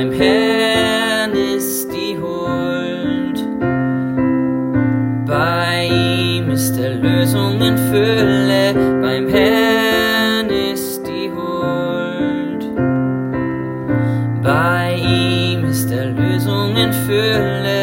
beim Herrn ist die Huld. Bei ihm ist Erlösung in Fülle, beim Herrn ist die Huld. Bei ihm ist Erlösung in Fülle.